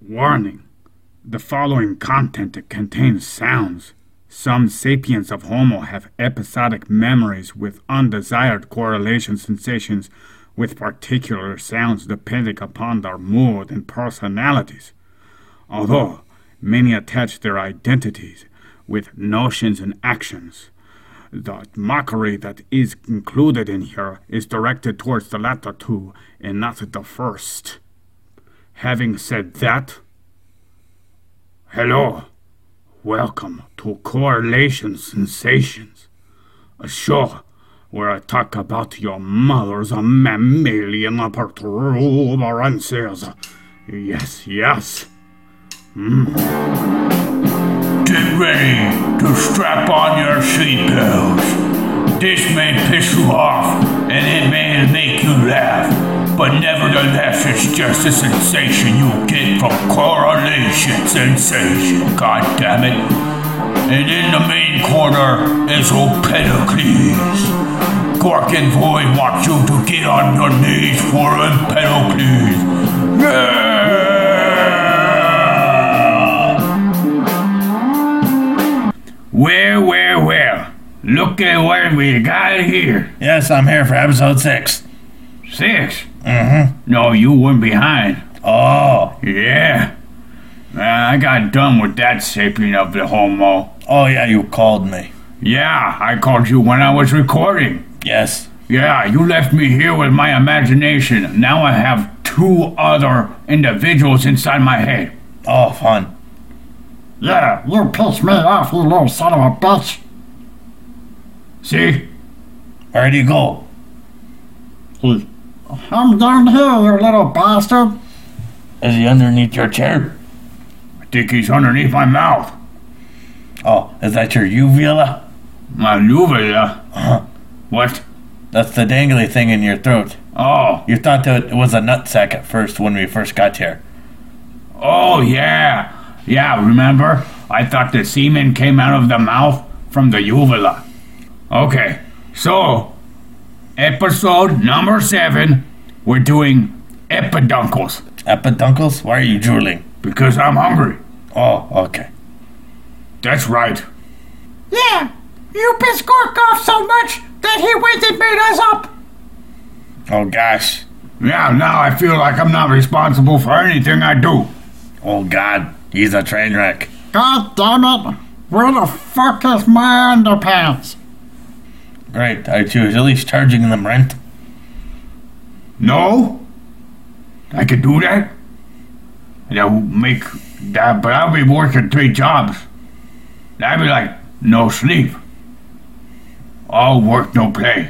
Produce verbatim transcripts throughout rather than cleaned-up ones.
Warning. The following content contains sounds. Some sapiens of Homo have episodic memories with undesired correlation sensations with particular sounds depending upon their mood and personalities. Although many attach their identities with notions and actions, the mockery that is included in here is directed towards the latter two and not the first. Having said that, hello, welcome to Correlation Sensations, a show where I talk about your mother's mammalian protuberances. Yes, yes. Mm. Get ready to strap on your seatbelts. This may piss you off and it may make you laugh, but nevertheless it's just a sensation you get from correlation sensation, god damn it. And in the main corner is Empedocles. Gork and Void want you to get on your knees for Empedocles. Yeah! Well, well, well. Look at what we got here. Yes, I'm here for episode six. Six? Mm-hmm. No, you went behind. Oh. Yeah. Uh, I got done with that sapien of the Homo. Oh, yeah, you called me. Yeah, I called you when I was recording. Yes. Yeah, you left me here with my imagination. Now I have two other individuals inside my head. Oh, fun. Yeah, you pissed me off, you little son of a bitch. See? Where'd you go? He, I'm down here, you little bastard. Is he underneath your chair? I think he's underneath my mouth. Oh, is that your uvula? My uvula? Uh-huh. What? That's the dangly thing in your throat. Oh. You thought that it was a nutsack at first when we first got here. Oh, yeah. Yeah, remember? I thought the semen came out of the mouth from the uvula. Okay, so, episode number seven, we're doing epiduncles. Epiduncles? Why are you drooling? Because I'm hungry. Oh, okay. That's right. Yeah, you pissed Gork off so much that he went and made us up. Oh, gosh. Yeah, now I feel like I'm not responsible for anything I do. Oh, God. He's a train wreck. God damn it. Where the fuck is my underpants? Great. Aren't you at least charging them rent? No. I could do that. That would make that, but I'll be working three jobs. That'd be like no sleep. All work, no play.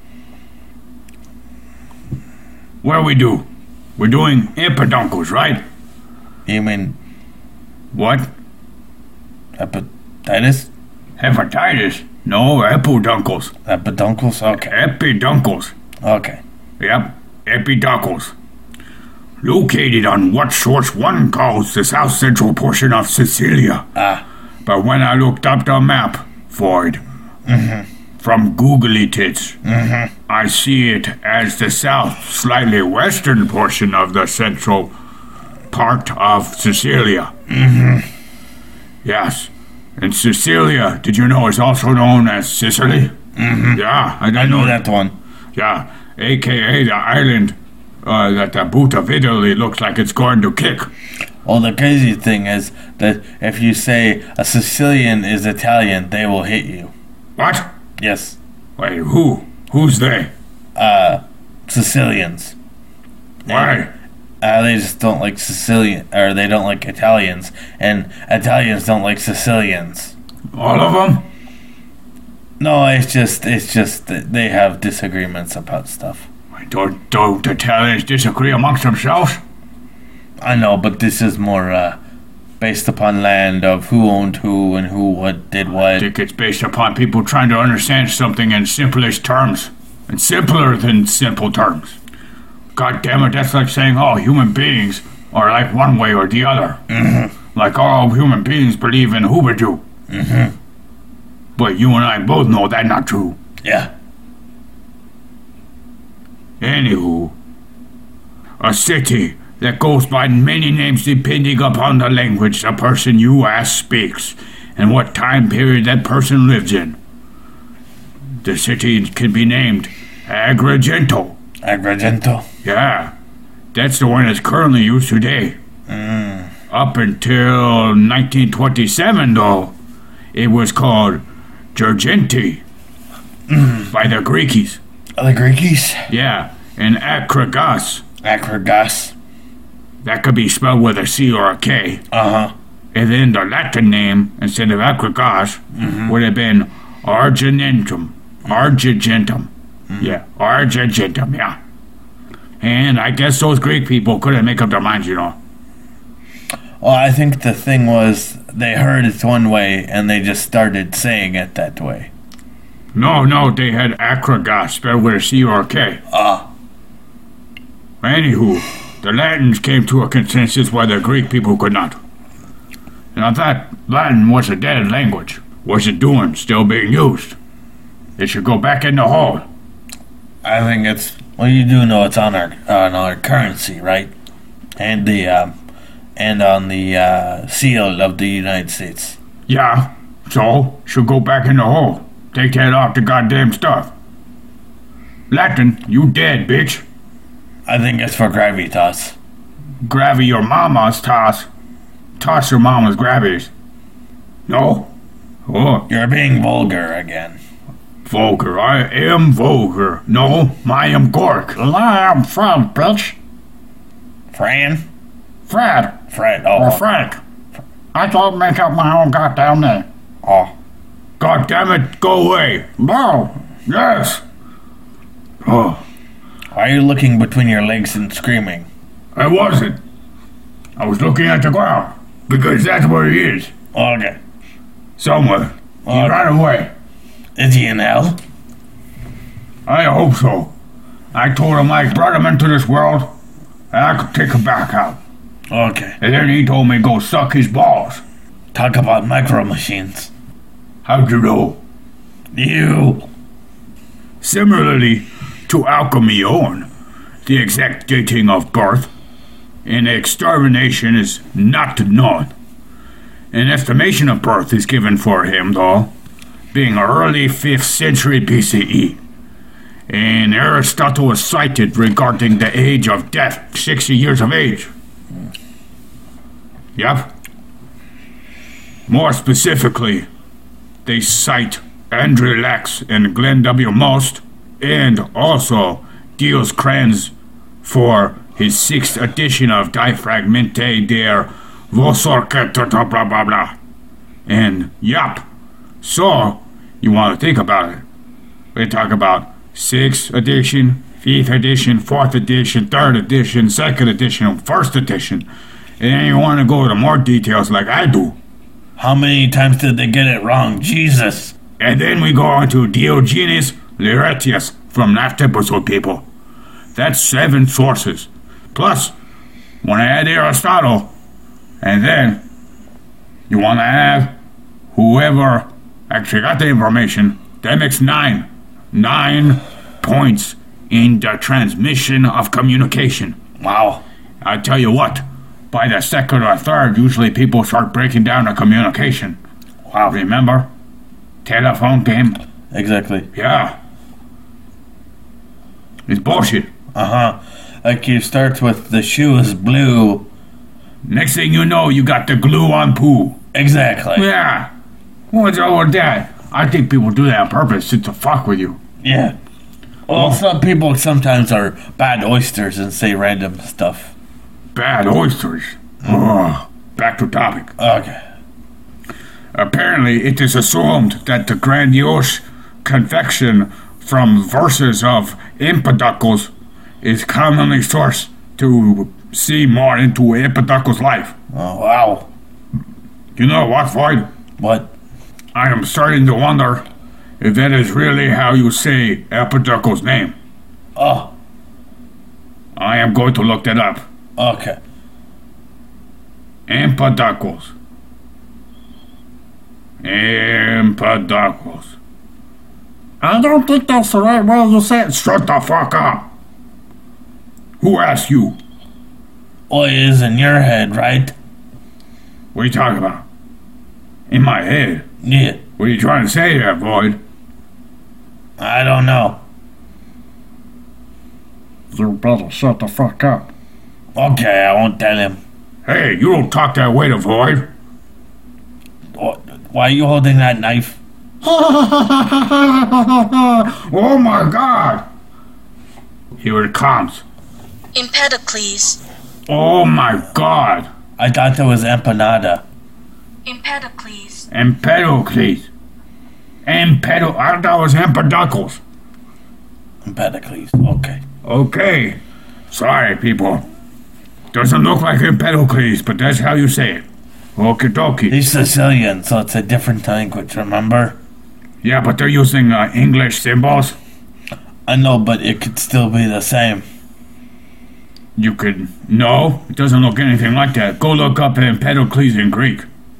What do we do? We're doing epiduncles, right? You mean What? hepatitis? Hepatitis? No, epiduncles. Epiduncles? Okay. Epiduncles. Okay. Yep, epiduncles. Located on what source one calls the south central portion of Sicilia. Ah. But when I looked up the map for it, Mm-hmm. from Googly Tits, Mm-hmm. I see it as the south, slightly western portion of the central part of Sicilia. Mm-hmm. Yes. And Sicilia, did you know, is also known as Sicily? Mm-hmm. Yeah, I, I didn't know that one. Yeah, a k a the island uh, that the boot of Italy looks like it's going to kick. Well, the crazy thing is that if you say a Sicilian is Italian, they will hit you. What? Yes. Wait, who? Who's they? Uh, Sicilians. Why? Uh, they just don't like Sicilian, or they don't like Italians, and Italians don't like Sicilians. All of them? No, it's just, it's just that they have disagreements about stuff. Don't, don't Italians disagree amongst themselves? I know, but this is more, uh, based upon land of who owned who and who what did I what. think it's based upon people trying to understand something in simplest terms. And simpler than simple terms. God damn it, that's like saying all human beings are like one way or the other. Mm-hmm. Like all human beings believe in Hoobadoo. Mm-hmm. But you and I both know that's not true. Yeah. Anywho, a city that goes by many names depending upon the language the person you ask speaks and what time period that person lives in. The city can be named Agrigento. Agrigento? Yeah, that's the one that's currently used today. Mm. Up until nineteen twenty-seven, though, it was called Girgenti Mm. by the Greekies. The Greekies? Yeah, and Akragas. Akragas. That could be spelled with a C or a K. Uh-huh. And then the Latin name, instead of Akragas, Mm-hmm. would have been Argentum. Argentum. Mm. Yeah, Argentum, yeah. And I guess those Greek people couldn't make up their minds, you know. Well, I think the thing was they heard it one way and they just started saying it that way. No, no, they had Akragas spelled with a C or a K. Ah. Anywho, the Latins came to a consensus while the Greek people could not. And I thought Latin was a dead language. What's it doing, still being used? It should go back in the hole. I think it's... Well, you do know it's on our on our currency, right? And the um, and on the uh, seal of the United States. Yeah, so, should go back in the hole. Take that off the goddamn stuff. Latin, you dead, bitch. I think it's for gravitas. Gravy your mama's toss. Toss your mama's gravies. No? Oh, You're being vulgar again. vulgar. I am vulgar. No, I am Gork. And I am Fred, bitch. Fran? Fred. Fred. Or Oh. Frank. I can't make up my own goddamn name. Oh. God damn it, go away. No. Yes. Oh, Why are you looking between your legs and screaming? I wasn't. I was looking at the ground. Because that's where he is. Okay. Somewhere. He Okay. ran away. Is he in hell? I hope so. I told him I brought him into this world, and I could take him back out. Okay. And then he told me to go suck his balls. Talk about micro machines. How'd you know? You. Similarly to alchemy own, the exact dating of birth and extermination is not known. An estimation of birth is given for him, though, being early fifth century B C E. And Aristotle is cited regarding the age of death, sixty years of age. Yep. More specifically, they cite Andrew Lax and Glenn W. Most, and also Diels Kranz for his sixth edition of Die Fragmente der Vosorke blah blah blah blah. And yup. So, you want to think about it. They talk about sixth edition, fifth edition, fourth edition, third edition, second edition, first edition. And then you want to go into more details like I do. How many times did they get it wrong? Jesus. And then we go on to Diogenes Laertius from last episode, people. That's seven sources. Plus, want to add Aristotle. And then, you want to have whoever actually got the information. That makes nine. Nine points in the transmission of communication. Wow. I tell you what, by the second or third, usually people start breaking down the communication. Wow, remember? Telephone game? Exactly. Yeah. It's bullshit. Uh-huh. Like you start with the shoe is blue. Next thing you know, you got the glue on poo. Exactly. Yeah. What's all with that? I think people do that on purpose just to fuck with you. Yeah. Well, some people sometimes are bad oysters and say random stuff. Bad oysters. Ugh. Back to topic. Okay. Apparently, it is assumed that the grandiose confection from verses of Empedocles is commonly sourced to see more into Empedocles' life. Oh, wow. You know what, Floyd? What? I am starting to wonder if that is really how you say Empedocles' name. Oh, I am going to look that up. okay. Empedocles. Empedocles. I don't think that's the right way you say it. Shut the fuck up. Who asked you? What is in your head, right? What are you talking about? In my head? Yeah. What are you trying to say there, Void? I don't know. You better shut the fuck up. Okay, I won't tell him. Hey, you don't talk that way to Void. Why are you holding that knife? Oh my god! Here it comes. Empedocles. Oh my god! I thought that was empanada. Empedocles. Empedocles. Empedo. I thought it was Empedocles. Empedocles, okay. Okay. Sorry, people. Doesn't look like Empedocles, but that's how you say it. Okie dokie. He's Sicilian, so it's a different language, remember? Yeah, but they're using uh, English symbols. I know, but it could still be the same. You could... No, it doesn't look anything like that. Go look up Empedocles in Greek.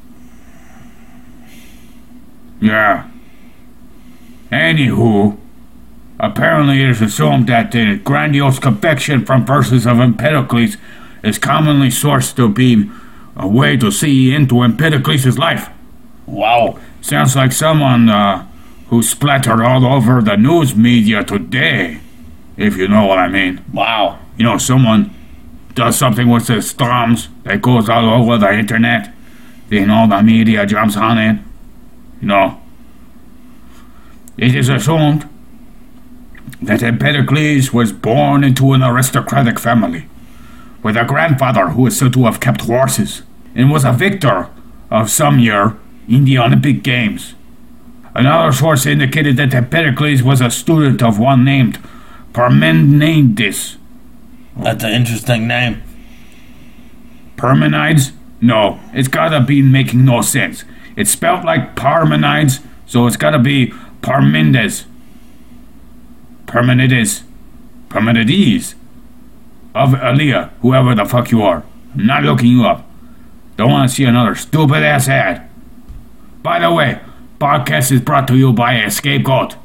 Yeah. Anywho, apparently it is assumed that the grandiose confection from verses of Empedocles is commonly sourced to be a way to see into Empedocles' life. Wow. Sounds like someone uh, who splattered all over the news media today, if you know what I mean. Wow. You know, someone does something with the storms that goes all over the internet, then all the media jumps on it. You know, it is assumed that Empedocles was born into an aristocratic family, with a grandfather who is said to have kept horses, and was a victor of some year in the Olympic Games. Another source indicated that Empedocles was a student of one named Parmenides. That's an interesting name. Parmenides? No, it's gotta be making no sense. It's spelled like Parmenides, so it's gotta be Parmenides. Parmenides. Parmenides. Of Aaliyah, whoever the fuck you are. I'm not looking you up. Don't want to see another stupid ass ad. By the way, podcast is brought to you by a scapegoat.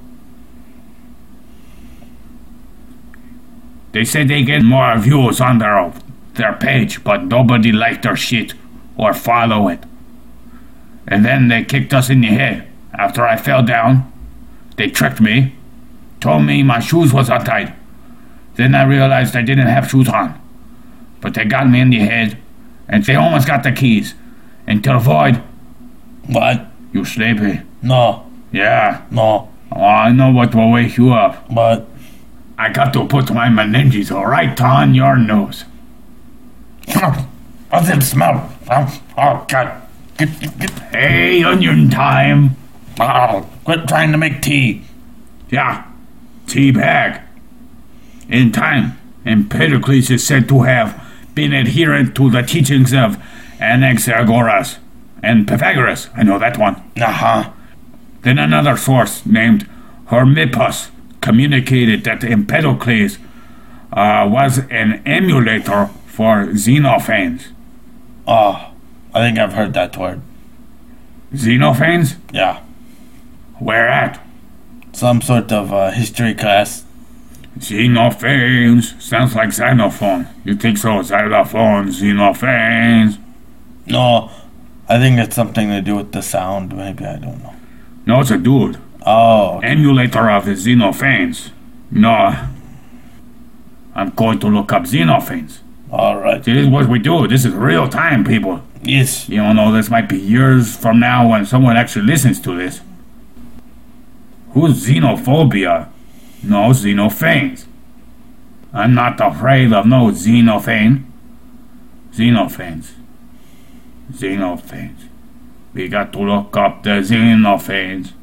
They said they get more views on their their page, but nobody liked their shit or follow it. And then they kicked us in the head after I fell down. They tricked me, told me my shoes was untied. Then I realized I didn't have shoes on. But they got me in the head, and they almost got the keys. And to avoid... What? You sleepy? No. Yeah. No. Oh, I know what will wake you up. But... I got to put my meninges right on your nose. What's it smell? Oh, oh God. Get, get, get. Hey, onion time. Oh, quit trying to make tea. Yeah, tea bag. In time, Empedocles is said to have been adherent to the teachings of Anaxagoras and Pythagoras. I know that one. Uh-huh. Then another source named Hermippus communicated that Empedocles uh, was an emulator for Xenophanes. Oh, I think I've heard that word. Xenophanes? Yeah. Where at? Some sort of uh, history class. Xenophanes. Sounds like xylophone. You think so? Xylophone, Xenophanes. No, I think it's something to do with the sound. Maybe, I don't know. No, it's a dude. Oh. Emulator of the Xenophanes. No. I'm going to look up Xenophanes. Alright. This is what we do. This is real time, people. Yes. You don't know, this might be years from now when someone actually listens to this. Who's xenophobia? No, Xenophanes. I'm not afraid of no Xenophane. Xenophanes. Xenophanes. We got to look up the Xenophanes.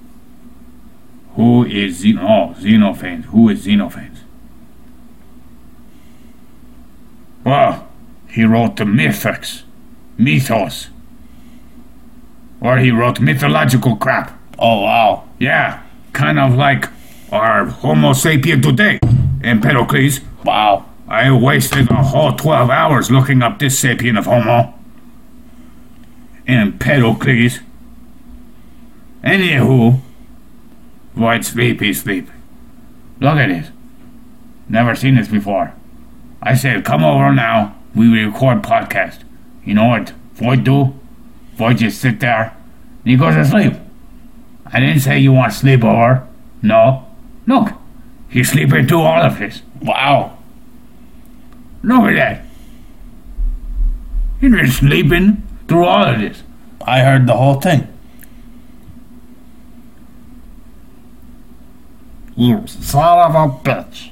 Who is Xen- oh, Xenophanes? Who is Xenophanes? Well, he wrote the mythics. Mythos. Or he wrote mythological crap. Oh, wow. Yeah, kind of like our Homo sapien today, Empedocles. Wow. I wasted a whole twelve hours looking up this sapien of Homo. Empedocles. Anywho, Void sleepy sleep. Look at this. Never seen this before. I said, come over now. we record podcast. You know what Void do? Void just sit there and he goes to sleep. I didn't say you want sleepover. No. Look, he's sleeping through all of this. Wow. Look at that. He's been sleeping through all of this. I heard the whole thing. You son of a bitch.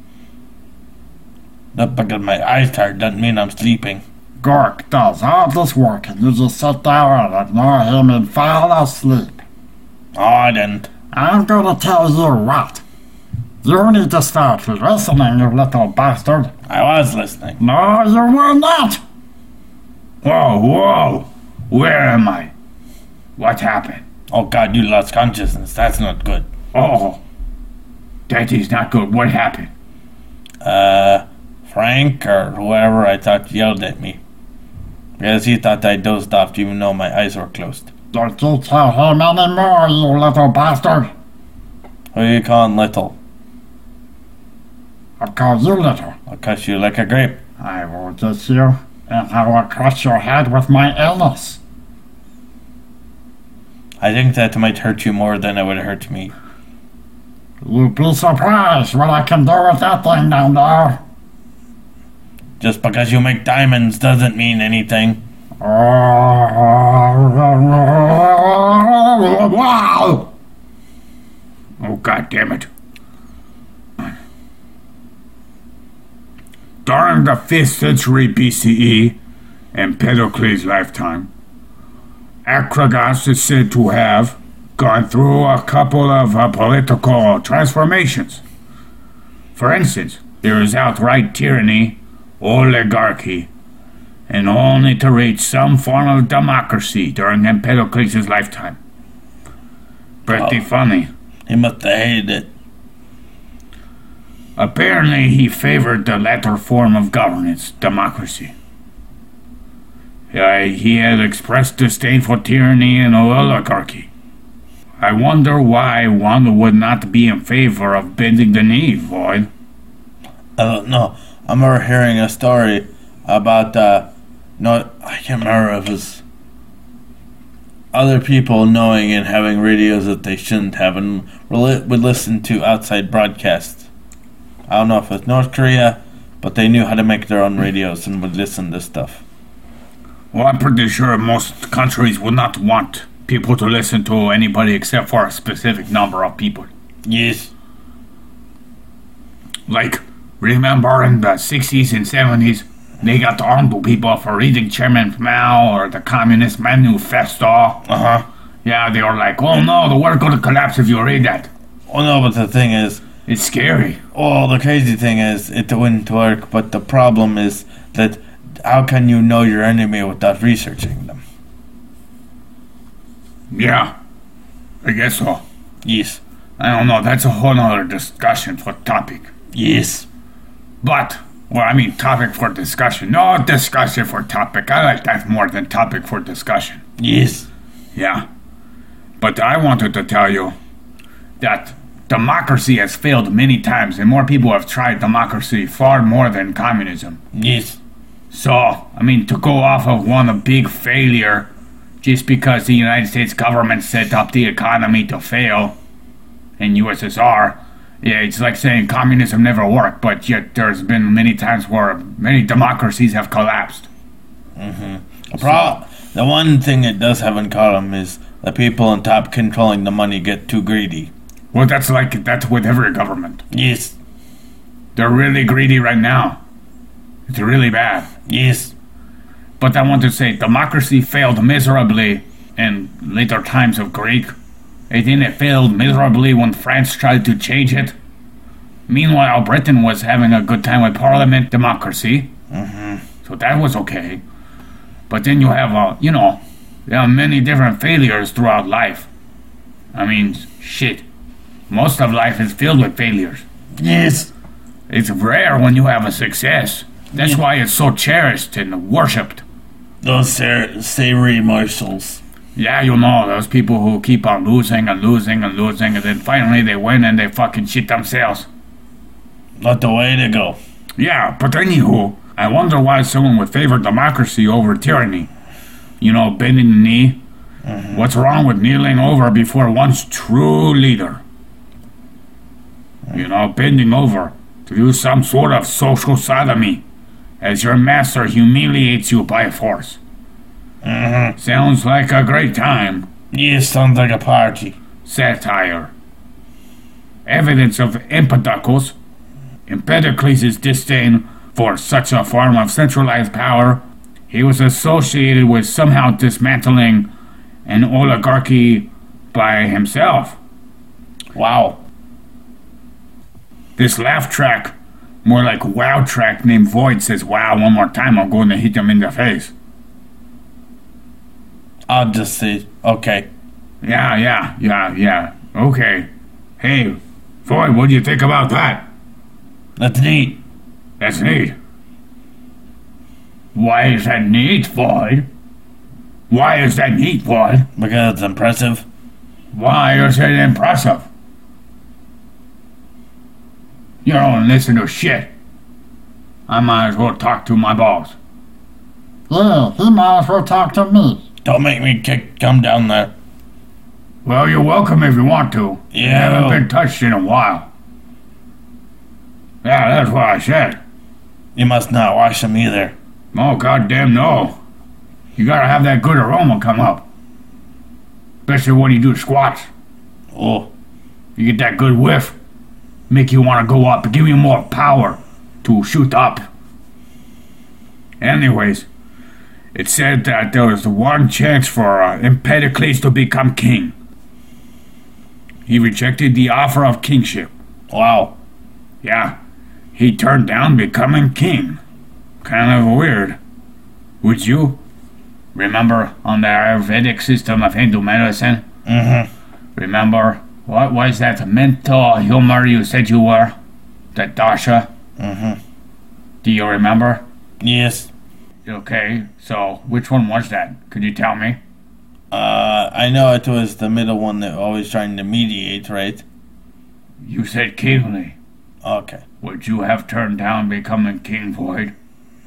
Not because my eyes tired doesn't mean I'm sleeping. Gork does all this work and you just sit there and ignore him and fall asleep. Oh, I didn't. I'm gonna tell you what. You need to start listening, you little bastard. I was listening. No, you were not. Whoa, whoa. Where am I? What happened? Oh God, you lost consciousness. That's not good. Oh, that is not good. What happened? Uh, Frank or whoever I thought yelled at me. Because he thought I dozed off even though my eyes were closed. Don't you tell him anymore, you little bastard. Who are you calling little? I'll call you little. I'll cut you like a grape. I will get you, and I will crush your head with my illness. I think that might hurt you more than it would hurt me. You'd be surprised what I can do with that thing down there. Just because you make diamonds doesn't mean anything. Wow! Oh, God damn it. During the fifth century B C E, Empedocles' lifetime, Akragas is said to have gone through a couple of uh, political transformations. For instance, there is outright tyranny, oligarchy, and only to reach some form of democracy during Empedocles' lifetime. Pretty Oh. funny. He must have hated it. Apparently, he favored the latter form of governance, democracy. Uh, he had expressed disdain for tyranny and oligarchy. I wonder why one would not be in favor of bending the knee, Void. I don't know. I remember hearing a story about, uh, no, I can't remember if it was other people knowing and having radios that they shouldn't have and would listen to outside broadcasts. I don't know if it's North Korea, but they knew how to make their own radios and would listen to stuff. Well, I'm pretty sure most countries would not want people to listen to anybody except for a specific number of people. Yes. Like, remember in the sixties and seventies, they got on to people for reading Chairman Mao or the Communist Manifesto. Uh-huh. Yeah, they were like, oh no, the world gonna collapse if you read that. Oh no, but the thing is, It's scary. oh, the crazy thing is, it wouldn't work, but the problem is that how can you know your enemy without researching them? Yeah, I guess so. Yes. I don't know, that's a whole nother discussion for topic. Yes. But, well, I mean topic for discussion. No discussion for topic. I like that more than topic for discussion. Yes. Yeah. But I wanted to tell you that democracy has failed many times, and more people have tried democracy far more than communism. Yes. So, I mean, to go off of one big failure just because the United States government set up the economy to fail in U S S R, yeah, it's like saying communism never worked, but yet there's been many times where many democracies have collapsed. The, pro- the one thing it does have in common is the people on top controlling the money get too greedy. Well, that's like, that's with every government. Yes. They're really greedy right now. It's really bad. Yes. But I want to say democracy failed miserably in later times of Greek. And then it failed miserably when France tried to change it. Meanwhile, Britain was having a good time with parliament democracy. Mm-hmm. So that was okay. But then you have, uh, you know, there are many different failures throughout life. I mean, shit. Most of life is filled with failures. Yes. It's rare when you have a success. That's Yeah. why it's so cherished and worshipped. Those sa- savory morsels. Yeah, you know, those people who keep on losing and losing and losing, and then finally they win and they fucking shit themselves. Not the way to go. Yeah, but anywho, I wonder why someone would favor democracy over tyranny. You know, bending the knee. Mm-hmm. What's wrong with kneeling over before one's true leader? Mm-hmm. You know, bending over to do some sort of social sodomy as your master humiliates you by force. Mm-hmm. Sounds like a great time. Yes, sounds like a party. Satire. Evidence of Empedocles, Empedocles' disdain for such a form of centralized power. He was associated with somehow dismantling an oligarchy by himself. Wow. This laugh track, more like wow track named Void, says wow one more time, I'm going to hit him in the face. I'll just say, okay. Yeah, yeah, yeah, yeah. Okay. Hey, Void, what do you think about that? That's neat. That's neat. Why is that neat, Void? Why is that neat, Void? Because it's impressive. Why is it impressive? You don't listen to shit. I might as well talk to my boss. Yeah, he might as well talk to me. Don't make me kick come down there. Well, you're welcome if you want to. Yeah. You haven't been touched in a while. Yeah, that's what I said. You must not wash them either. Oh, goddamn no. You gotta have that good aroma come up. Especially when you do squats. Oh. You get that good whiff. Make you want to go up. Give you more power to shoot up. Anyways, it said that there was one chance for uh, Empedocles to become king. He rejected the offer of kingship. Wow. Yeah, he turned down becoming king. Kind of weird. Would you? Remember on the Ayurvedic system of Hindu medicine? Mm-hmm. Remember, what was that mental humor you said you were? That dasha? Mm-hmm. Do you remember? Yes. Okay, so which one was that? Could you tell me? Uh, I know it was the middle one that always trying to mediate, right? You said kingly. Okay. Would you have turned down becoming King Void?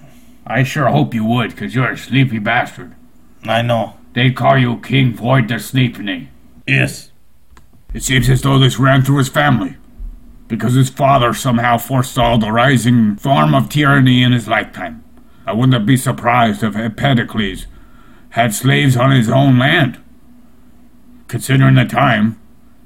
I sure hope you would, because you're a sleepy bastard. I know. They'd call you King Void the Sleepney. Yes. It seems as though this ran through his family, because his father somehow forestalled the rising form of tyranny in his lifetime. I wouldn't be surprised if Empedocles had slaves on his own land, considering the time.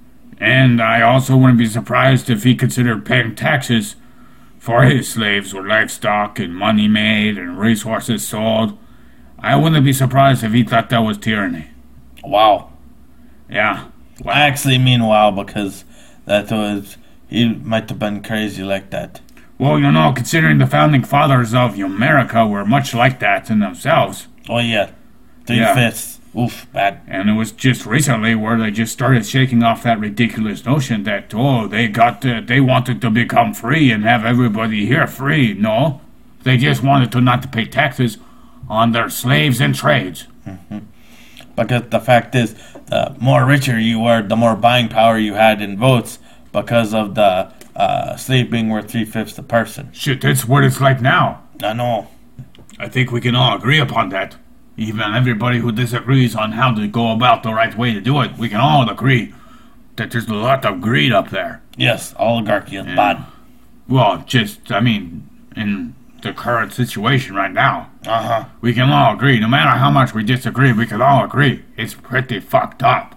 And I also wouldn't be surprised if he considered paying taxes for his slaves with livestock and money made and racehorses sold. I wouldn't be surprised if he thought that was tyranny. Wow. Yeah. Wow. I actually mean wow because that was, he might have been crazy like that. Well, you know, considering the founding fathers of America were much like that in themselves. Oh yeah. Three Yeah. fifths. Oof, bad. And it was just recently where they just started shaking off that ridiculous notion that, oh, they got to, they wanted to become free and have everybody here free. No, they just wanted to not to pay taxes on their slaves and trades. Mm-hmm. Because the fact is, the more richer you were, the more buying power you had in votes because of the uh, slave being worth three-fifths a person. Shit, that's what it's like now. I know. I think we can all agree upon that. Even everybody who disagrees on how to go about the right way to do it, we can all agree that there's a lot of greed up there. Yes, oligarchy is Yeah. bad. Well, just, I mean, in the current situation right now, Uh-huh. we can all agree, no matter how much we disagree, we can all agree it's pretty fucked up.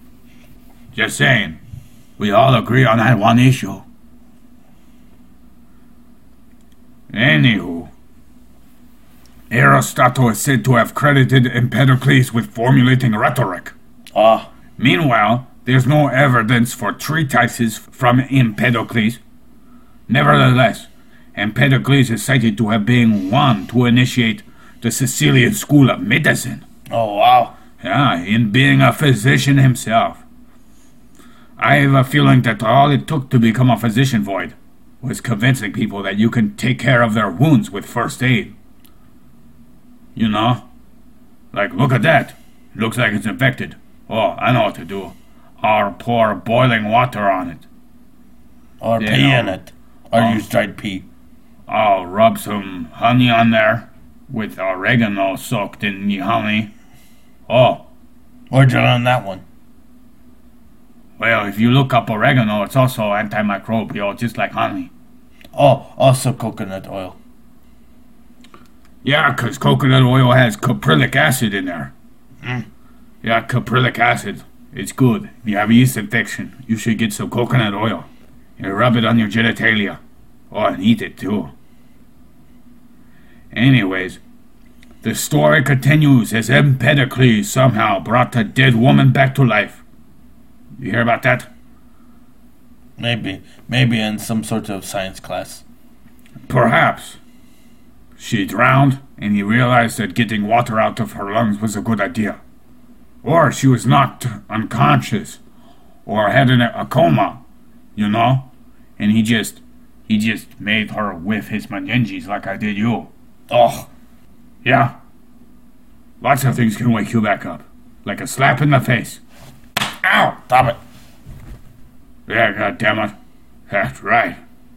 Just saying, we all agree on that one issue. Anywho, Aristotle is said to have credited Empedocles with formulating rhetoric. Ah, Meanwhile, there's no evidence for treatises from Empedocles. Nevertheless, Empedocles is cited to have been one to initiate the Sicilian School of Medicine. oh wow. Yeah, in being a physician himself. I have a feeling that all it took to become a physician, Void, was convincing people that you can take care of their wounds with first aid. You know? Like, look at that. Looks like it's infected. Oh, I know what to do. I'll pour boiling water on it. Or Yeah, pee no. in it. Or Oh. use dried pee. I'll rub some honey on there with oregano soaked in the honey. Oh, Where'd you learn that one? well, if you look up oregano, it's also antimicrobial, just like honey. Oh, also coconut oil. Yeah, 'cause coconut oil has caprylic acid in there. Mm. Yeah, caprylic acid. It's good. If you have a yeast infection, you should get some coconut oil. You rub it on your genitalia. Oh, and eat it too. Anyways, the story continues as Empedocles somehow brought the dead woman back to life. You hear about that? Maybe. Maybe in some sort of science class. Perhaps. She drowned, and he realized that getting water out of her lungs was a good idea. Or she was knocked unconscious, or had an, a coma, you know? And he just, he just made her whiff his meninges like I did you. Oh, Yeah. Lots of things can wake you back up. Like a slap in the face. ow! Stop it. Yeah, goddammit. That's right.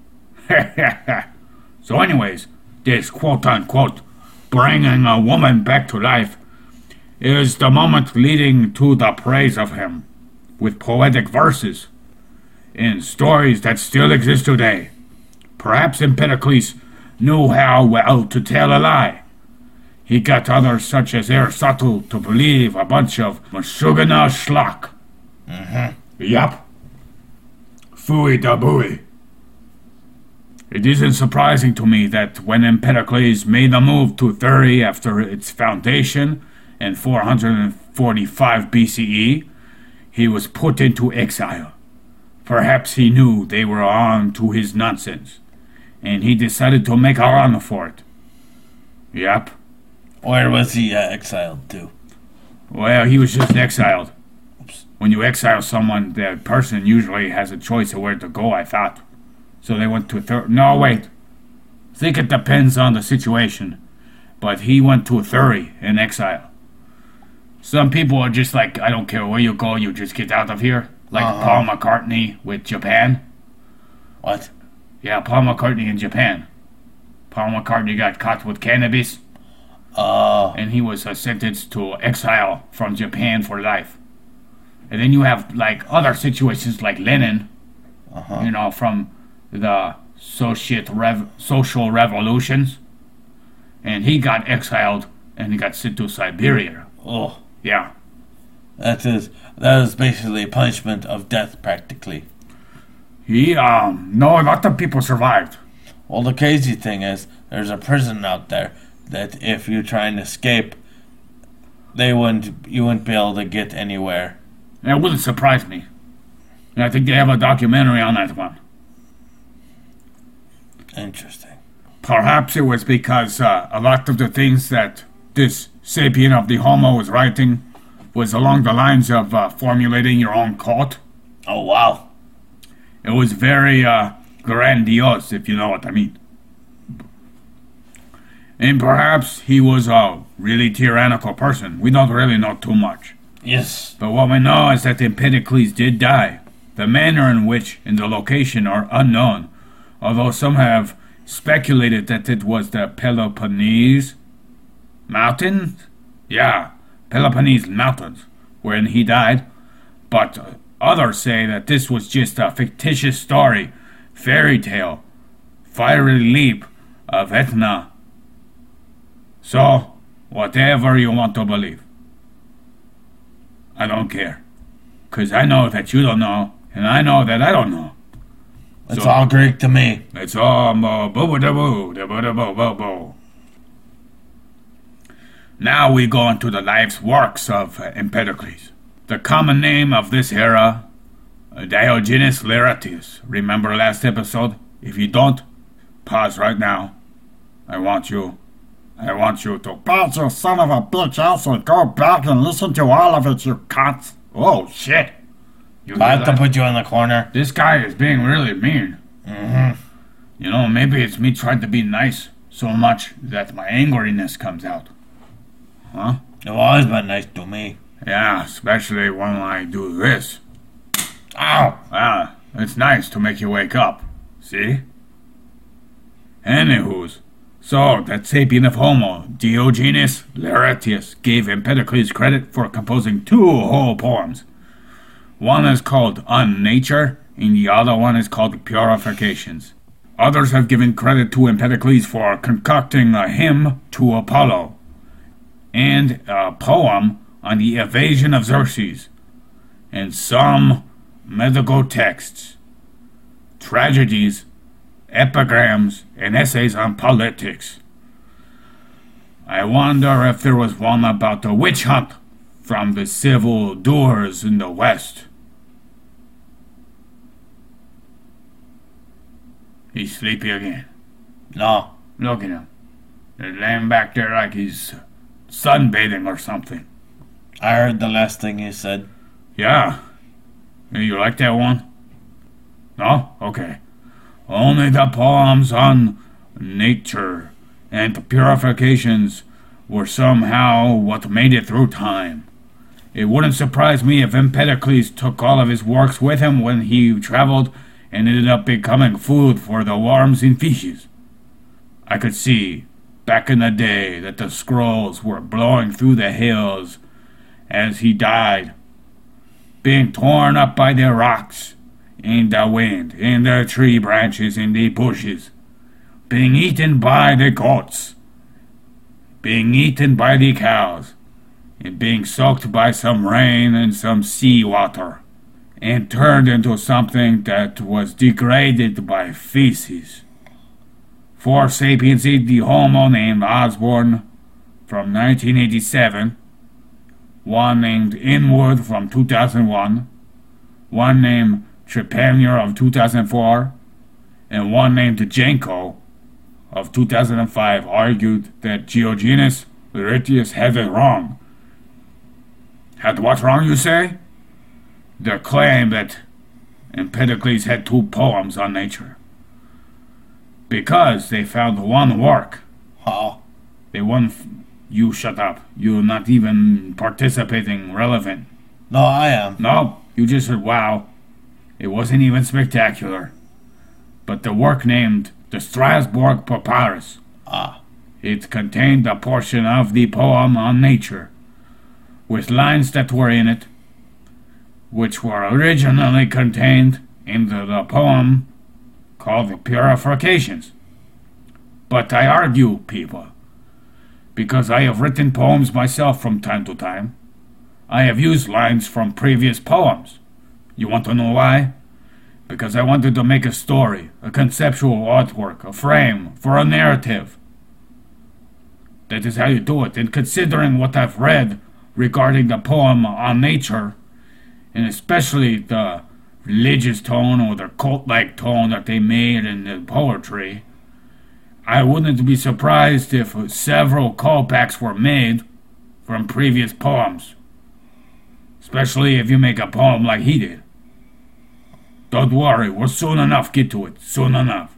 So anyways, this quote-unquote bringing a woman back to life is the moment leading to the praise of him, with poetic verses in stories that still exist today. Perhaps Empedocles knew how well to tell a lie. He got others such as Aristotle to believe a bunch of Mashugana schlock. Mm-hmm. Yup. Fooey da booey. It isn't surprising to me that when Empedocles made the move to Thurii after its foundation in four hundred forty-five B C E, he was put into exile. Perhaps he knew they were on to his nonsense, and he decided to make a run for it. Yep. Where was he uh, exiled to? Well, he was just exiled. When you exile someone, the person usually has a choice of where to go, I thought. So they went to Thur... No, wait. I think it depends on the situation. But he went to Thurii in exile. Some people are just like, I don't care where you go, you just get out of here. Like Uh-huh. Paul McCartney with Japan. What? Yeah, Paul McCartney in Japan. Paul McCartney got caught with cannabis, Oh, and he was uh, sentenced to exile from Japan for life. And then you have like other situations like Lenin, uh-huh. you know, from the Soviet rev- social revolutions, and he got exiled and he got sent to Siberia. Oh, Yeah, that is that is basically punishment of death, practically. he um no, a lot of people survived. Well, the crazy thing is, there's a prison out there that if you try and escape, they wouldn't you wouldn't be able to get anywhere. That wouldn't surprise me. And I think they have a documentary on that one. Interesting. Perhaps it was because uh, a lot of the things that this sapien of the Homo was writing was along the lines of uh, formulating your own cult. Oh, wow. It was very uh, grandiose, if you know what I mean. And perhaps he was a really tyrannical person. We don't really know too much. Yes. But what we know is that Empedocles did die. The manner in which and the location are unknown, although some have speculated that it was the Peloponnese Mountains? Yeah, Peloponnese Mountains, wherein he died. But uh, others say that this was just a fictitious story, fairy tale, fiery leap of Etna. So, whatever you want to believe. I don't care. Because I know that you don't know, and I know that I don't know. It's So- all Greek to me. It's all mo boo da boo da boo da boo boo boo. Now we go into the life's works of uh, Empedocles. The common name of this era, uh, Diogenes Laertius. Remember last episode? If you don't, pause right now. I want you, I want you to. But you son of a bitch, also go back and listen to all of it, you cunt. Oh shit! You I hear have to that? put you in the corner. This guy is being really mean. Mm-hmm. You know, maybe it's me trying to be nice so much that my angeriness comes out. Huh? You've always been nice to me. Yeah, especially when I do this. Ow! Ah, it's nice to make you wake up. See? Anywho's, so that sapien of Homo, Diogenes Laertius, gave Empedocles credit for composing two whole poems. One is called On Nature, and the other one is called Purifications. Others have given credit to Empedocles for concocting a hymn to Apollo, and a poem on the evasion of Xerxes, and some medical texts, tragedies, epigrams, and essays on politics. I wonder if there was one about the witch hunt from the civil doers in the West. He's sleepy again. No. Look at him. He's laying back there like he's sunbathing or something. I heard the last thing you said. Yeah. You like that one? No? Okay. Only the poems on nature and the purifications were somehow what made it through time. It wouldn't surprise me if Empedocles took all of his works with him when he traveled and ended up becoming food for the worms and fishes. I could see, back in the day, that the scrolls were blowing through the hills as he died, being torn up by the rocks, in the wind, in the tree branches, in the bushes, being eaten by the goats, being eaten by the cows, and being soaked by some rain and some sea water, and turned into something that was degraded by feces. Four sapiens eat the Homo named Osborne from nineteen eighty-seven, one named Inwood from two thousand one, one named Trepanier of two thousand four, and one named Janko of two thousand five argued that Diogenes Laertius had it wrong. Had what wrong, you say? The claim that Empedocles had two poems on nature. Because they found one work. Oh. They won. F- you shut up. You're not even participating relevant. No, I am. No, you just said wow. It wasn't even spectacular. But the work named the Strasbourg Papyrus. Ah. It contained a portion of the poem on nature, with lines that were in it, which were originally contained in the, the poem called the Purifications. But I argue, people, because I have written poems myself from time to time. I have used lines from previous poems. You want to know why? Because I wanted to make a story, a conceptual artwork, a frame for a narrative. That is how you do it. And considering what I've read regarding the poem on nature, and especially the religious tone or the cult-like tone that they made in the poetry, I wouldn't be surprised if several callbacks were made from previous poems. Especially if you make a poem like he did. Don't worry, we'll soon enough get to it. Soon enough.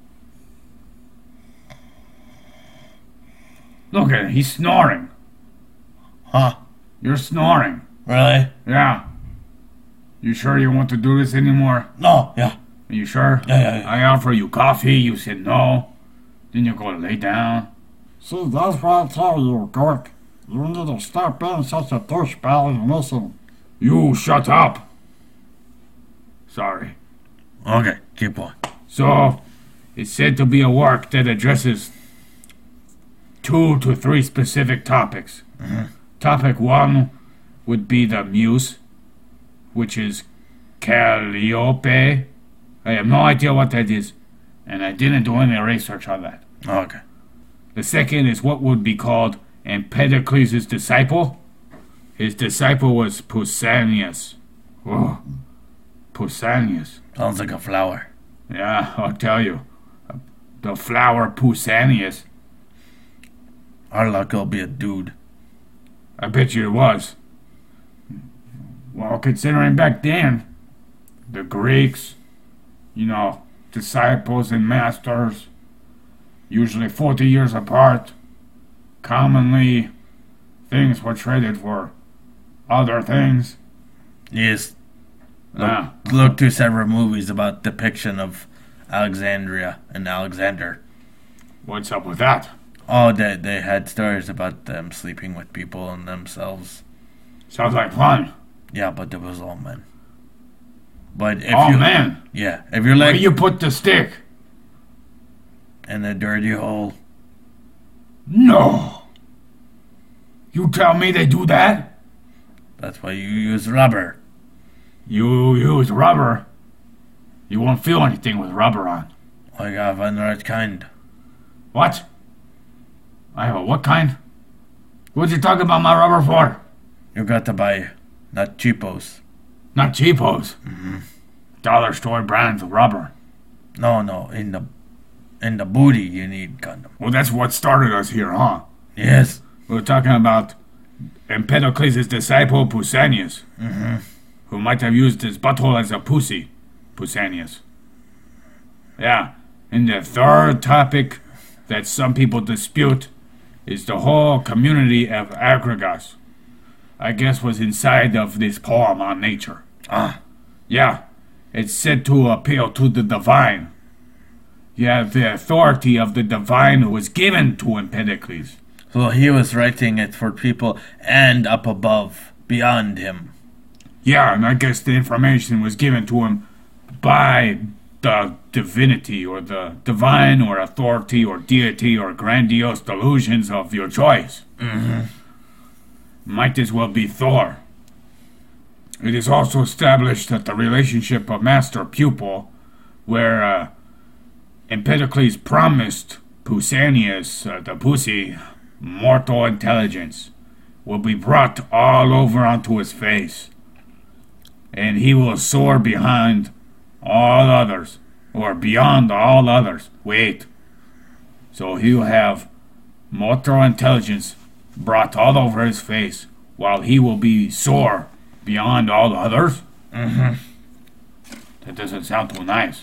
Look at him, he's snoring. Huh? You're snoring. Really? Yeah. You sure you want to do this anymore? No, yeah. Are you sure? Yeah, yeah, yeah. I offer you coffee, you said no. Then you go lay down. See, that's what I tell you, Gork. You need to stop being such a douchebag and listen. You shut up. Sorry. Okay, keep on. So, it's said to be a work that addresses two to three specific topics. Mm-hmm. Topic one would be the muse, which is Calliope. I have no idea what that is, and I didn't do any research on that. Okay. The second is what would be called Empedocles' disciple. His disciple was Pausanias. Whoa. Pausanias. Sounds like a flower. Yeah, I'll tell you. The flower Pausanias. Our luck will be a dude. I bet you it was. Well, considering back then, the Greeks, you know, disciples and masters, usually forty years apart, commonly things were traded for other things. Yes. Look, Yeah. look to several movies about depiction of Alexandria and Alexander. What's up with that? Oh, they, they had stories about them sleeping with people and themselves. Sounds like fun. Yeah, but it was all men. But if Oh, you, man. Yeah, if you're Where like you put the stick? in the dirty hole. No. You tell me they do that? That's why you use rubber. You use rubber. You won't feel anything with rubber on. I got one right kind. What? I have a what kind? What you talking about my rubber for? You got to buy, not cheapos. Not cheapos. Mm-hmm. Dollar store brands of rubber. No, no, in the in the booty you need condom. Well, that's what started us here, huh? Yes. We were talking about Empedocles' disciple Pausanias, Mm-hmm. who might have used his butthole as a pussy. Pausanias. Yeah. And the third topic that some people dispute is the whole community of Agrigos. I guess was inside of this poem on nature. Ah. Yeah. It's said to appeal to the divine. Yeah, the authority of the divine was given to Empedocles. So he was writing it for people and up above, beyond him. Yeah, and I guess the information was given to him by the divinity or the divine or authority or deity or grandiose delusions of your choice. Mm-hmm. Might as well be Thor. It is also established that the relationship of master-pupil, where uh, Empedocles promised Pausanias, uh, the pussy, mortal intelligence, will be brought all over onto his face, and he will soar behind all others, or beyond all others. Wait. So he will have mortal intelligence brought all over his face, while he will be soar beyond all others? Mm-hmm. That doesn't sound too nice.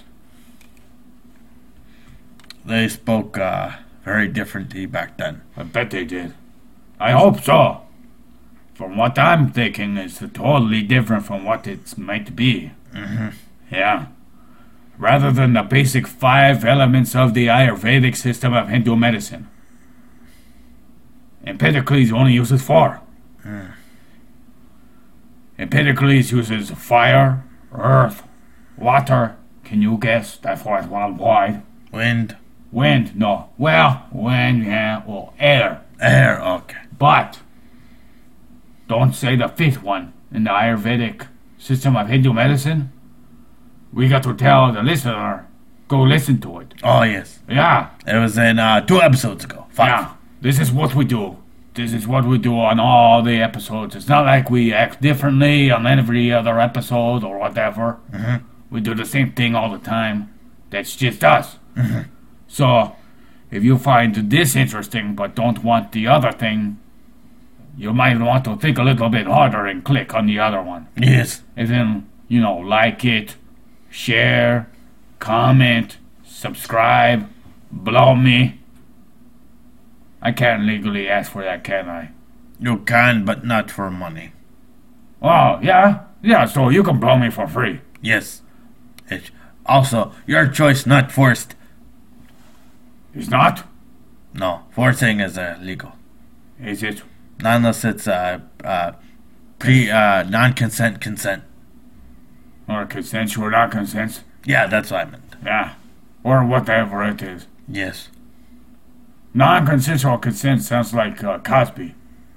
They spoke uh, very differently back then. I bet they did. I hope so. From what I'm thinking, it's totally different from what it might be. Mm-hmm. Yeah. Rather than the basic five elements of the Ayurvedic system of Hindu medicine. Empedocles only uses four. Mm. Empedocles uses fire, earth, water. Can you guess? That's why it's worldwide. Wind. Wind, no. Well, wind, yeah, or air. Air, okay. But don't say the fifth one in the Ayurvedic system of Hindu medicine. We got to tell the listener, go listen to it. Oh, yes. Yeah, It was in uh, two episodes ago. Five. yeah. This is what we do. This is what we do on all the episodes. It's not like we act differently on every other episode or whatever. Mm-hmm. We do the same thing all the time. That's just us. Mm-hmm. So, if you find this interesting but don't want the other thing, you might want to think a little bit harder and click on the other one. Yes. And then, you know, like it, share, comment, subscribe, blow me. I can't legally ask for that, can I? You can, but not for money. Oh, yeah? Yeah, so you can blow me for free. Yes. It, also, your choice, not forced. It's not? No, forcing is uh, legal. Is it? Not unless it's uh, uh, pre uh, non-consent consent. Or consent or not consent? Yeah, that's what I meant. Yeah. Or whatever it is. Yes. Non-consensual consent sounds like uh, Cosby.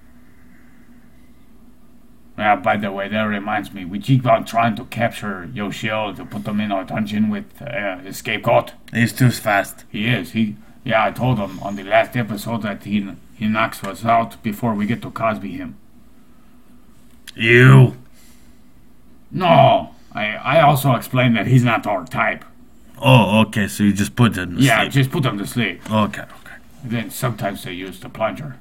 Yeah, by the way, that reminds me. We keep on trying to capture Yoshio to put him in our dungeon with uh, his scapegoat. He's too fast. He is. He. Yeah, I told him on the last episode that he he knocks us out before we get to Cosby him. You. No, I I also explained that he's not our type. Oh, okay, so you just put him to Yeah, sleep. just put him to sleep. Okay, okay. Then sometimes they use the plunger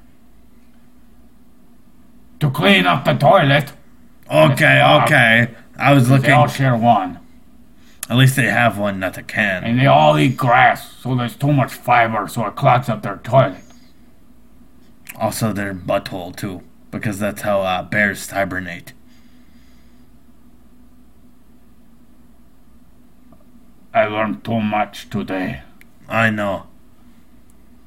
to clean up the toilet. Okay, okay. I was They looking. all share one, At least they have one, not a can. and they all eat grass, so there's too much fiber, so it clogs up their toilet. Also, their butthole, too. Because that's how uh, bears hibernate. I learned too much today. I know.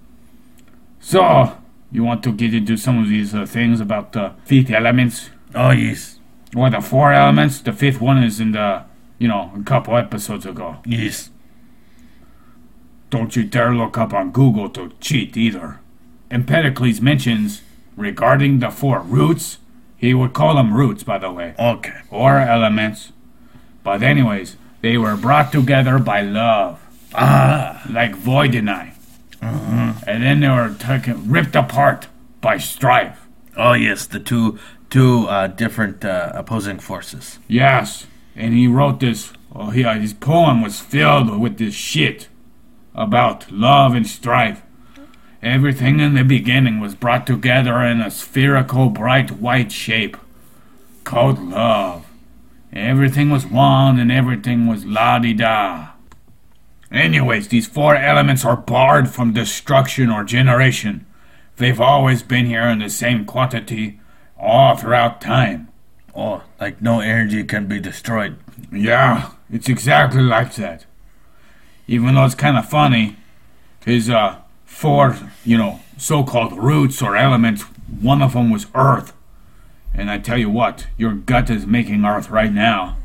So, you want to get into some of these uh, things about the fifth elements? Oh, yes. Or the four elements? The fifth one is in the, you know, a couple episodes ago. Yes. Don't you dare look up on Google to cheat either. Empedocles mentions regarding the four roots, he would call them roots, by the way, Okay. or elements. But anyways, they were brought together by love, Ah. like Void and I. And then they were taken, ripped apart by strife. Oh, yes. The two two uh, different uh, opposing forces. Yes, and he wrote this, oh yeah, his poem was filled with this shit about love and strife. Everything in the beginning was brought together in a spherical, bright white shape called love. Everything was one and everything was la-di-da. Anyways, these four elements are barred from destruction or generation. They've always been here in the same quantity all throughout time. Oh, like no energy can be destroyed. Yeah, it's exactly like that. Even though it's kind of funny, his uh, four, you know, so-called roots or elements, one of them was Earth. And I tell you what, your gut is making Earth right now.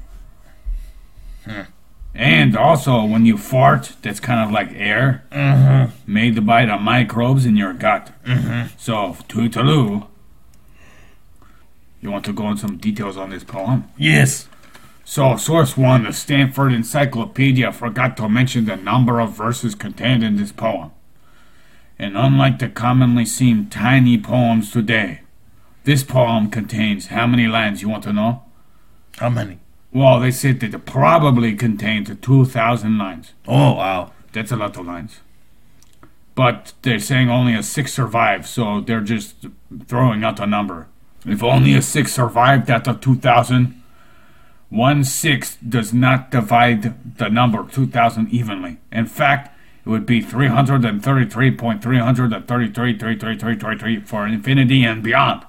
Hmm. And also, when you fart, that's kind of like air, Mm-hmm. made by the microbes in your gut. Mm-hmm. So, toodaloo. You want to go into some details on this poem? Yes. So, source one, the Stanford Encyclopedia forgot to mention the number of verses contained in this poem. And unlike the commonly seen tiny poems today, this poem contains how many lines, you want to know? How many? Well, they said that it probably contains two thousand lines. Oh, wow. That's a lot of lines. But they're saying only a six survived, so they're just throwing out a number. If only a six survived out of two thousand, one sixth does not divide the number two thousand evenly. In fact, it would be three hundred thirty-three point three hundred thirty-three three three three three three for infinity and beyond.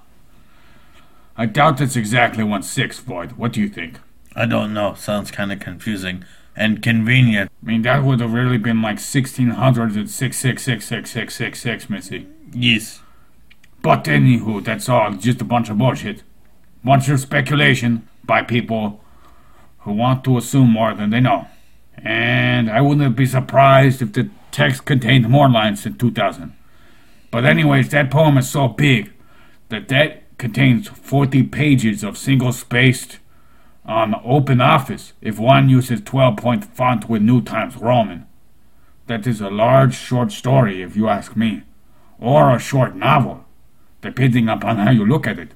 I doubt it's exactly one sixth, Void. What do you think? I don't know. Sounds kind of confusing and convenient. I mean, that would have really been like sixteen hundred and six six six six six six six, Missy. Yes. But anywho, that's all just a bunch of bullshit. Bunch of speculation by people who want to assume more than they know. And I wouldn't be surprised if the text contained more lines than two thousand. But anyways, that poem is so big that that contains forty pages of single-spaced on open office if one uses twelve-point font with New Times Roman. That is a large short story, if you ask me. Or a short novel, depending upon how you look at it.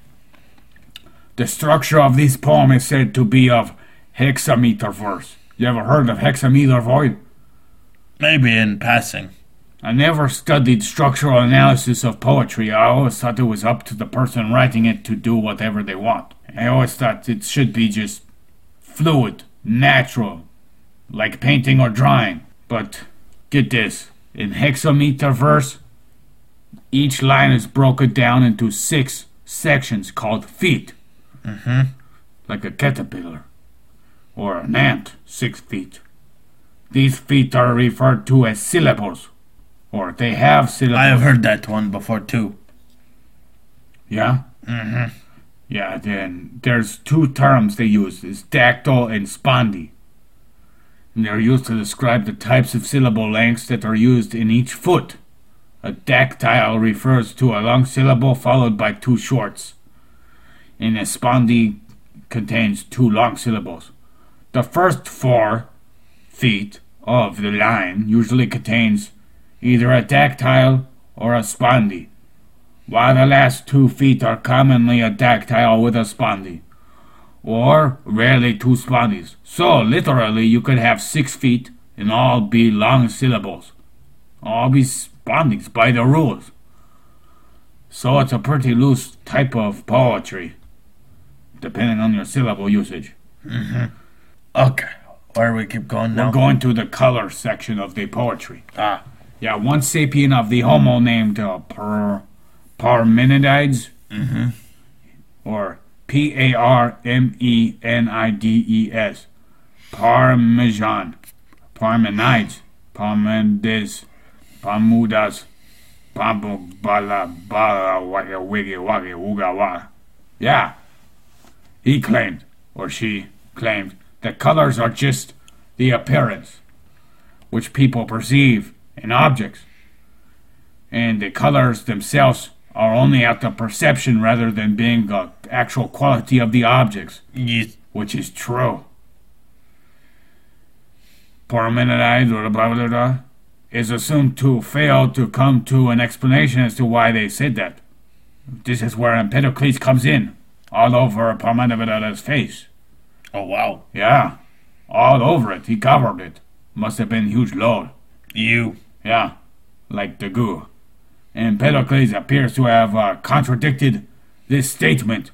The structure of this poem is said to be of hexameter verse. You ever heard of hexameter, Void? Maybe in passing. I never studied structural analysis of poetry. I always thought it was up to the person writing it to do whatever they want. I always thought it should be just fluid, natural, like painting or drawing. But get this, in hexameter verse, each line is broken down into six sections called feet. Mm-hmm. Like a caterpillar. Or an ant, six feet. These feet are referred to as syllables. Or they have syllables. I have heard that one before too. Yeah? Mm-hmm. Yeah, then there's two terms they use, is dactyl and spondy. And they're used to describe the types of syllable lengths that are used in each foot. A dactyl refers to a long syllable followed by two shorts. And a spondy contains two long syllables. The first four feet of the line usually contains either a dactyl or a spondy, while the last two feet are commonly a dactyl with a spondy, or rarely two spondies. So, literally, you could have six feet and all be long syllables. All be spondies by the rules. So it's a pretty loose type of poetry, depending on your syllable usage. Mm-hmm. Okay. Where do we keep going now? We're going to the color section of the poetry. Ah. Yeah, one sapien of the Homo named uh, per, Parmenides, Mm-hmm. or P A R M E N I D E S, Parmesan, Parmenides, Parmenides, Parmudas, Bambo bala bala wagga wiggy waggy wooga wa. Yeah. He claimed, or she claimed, that colors are just the appearance which people perceive in objects. And the colors themselves are only at the perception rather than being the actual quality of the objects. Yes. Which is true. Parmenides or blah blah blah is assumed to fail to come to an explanation as to why they said that. This is where Empedocles comes in, all over Parmenides' face. Oh, wow. Yeah, all over it. He covered it. Must have been a huge load. You. Yeah, like the goo. And Empedocles appears to have uh, contradicted this statement,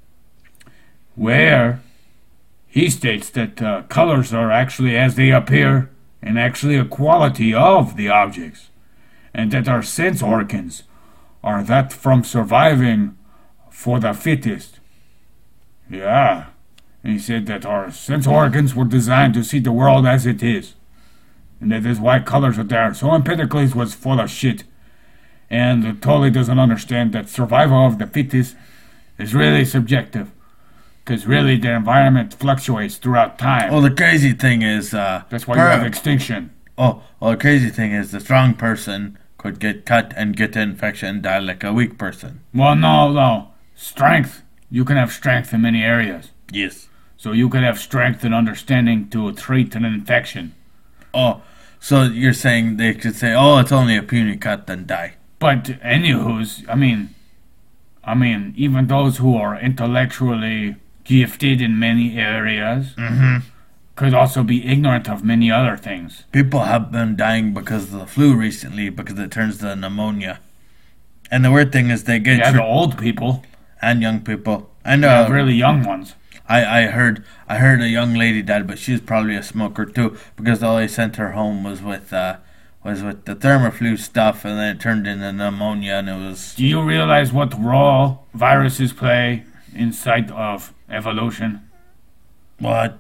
where he states that uh, colors are actually as they appear and actually a quality of the objects, and that our sense organs are that from surviving for the fittest. Yeah, and he said that our sense organs were designed to see the world as it is, and that is why colors are there. So Empedocles was full of shit, and totally doesn't understand that survival of the fittest is really subjective. Because really, the environment fluctuates throughout time. Well, the crazy thing is, uh... That's why per- you have extinction. Oh, well, the crazy thing is the strong person could get cut and get the infection and die like a weak person. Well, no, no. Strength. You can have strength in many areas. Yes. So you could have strength and understanding to treat an infection. Oh, so you're saying they could say, oh, it's only a puny cut, then die. But anywho's, I mean, I mean, even those who are intellectually gifted in many areas Mm-hmm. could also be ignorant of many other things. People have been dying because of the flu recently because it turns to pneumonia. And the weird thing is they get... Yeah, tr- the old people. and young people. And Yeah, uh, really young ones. I, I heard I heard a young lady died, but she's probably a smoker too, because all they sent her home was with uh, was with the Thermoflu stuff, and then it turned into pneumonia, and it was... Do you realize what role viruses play inside of evolution? What?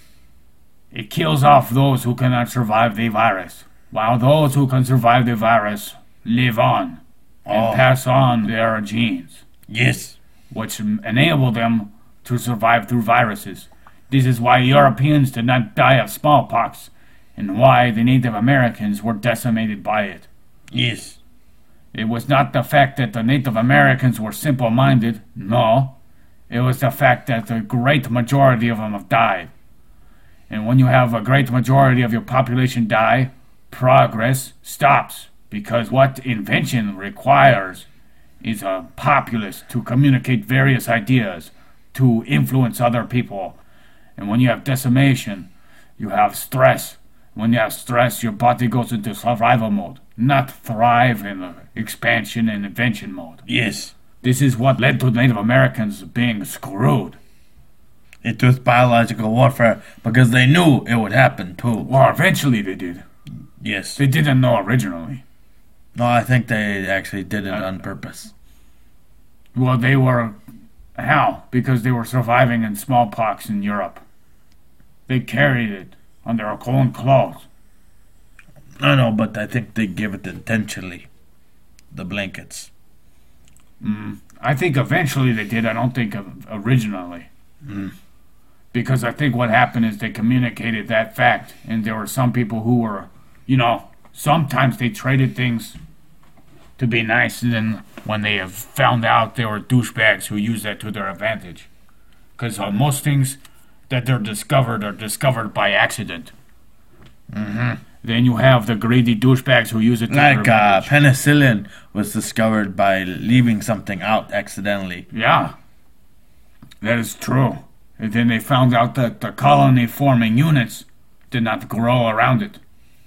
It kills off those who cannot survive the virus, while those who can survive the virus live on and Oh. pass on their genes, Yes. which enable them to survive through viruses. This is why Europeans did not die of smallpox, and why the Native Americans were decimated by it. Yes. It was not the fact that the Native Americans were simple-minded, no. It was the fact that the great majority of them have died. And when you have a great majority of your population die, progress stops. Because what invention requires is a populace to communicate various ideas, to influence other people. And when you have decimation, you have stress. When you have stress, your body goes into survival mode, not thrive in uh, expansion and invention mode. Yes. This is what led to Native Americans being screwed. It was biological warfare because they knew it would happen too. Well, eventually they did. Yes. They didn't know originally. No, I think they actually did it on purpose. Well, they were... How? Because they were surviving in smallpox in Europe. They carried it on their own clothes. I know, but I think they give it intentionally. The blankets. Mm, I think eventually they did. I don't think of- originally. Mm. Because I think what happened is they communicated that fact, and there were some people who were, you know, sometimes they traded things to be nice, and then when they have found out, they were douchebags who used that to their advantage. Because uh, most things that they're discovered are discovered by accident. Mm-hmm. Then you have the greedy douchebags who use it to Like their uh, advantage. penicillin was discovered by leaving something out accidentally. Yeah, that is true. And then they found out that the colony-forming units did not grow around it.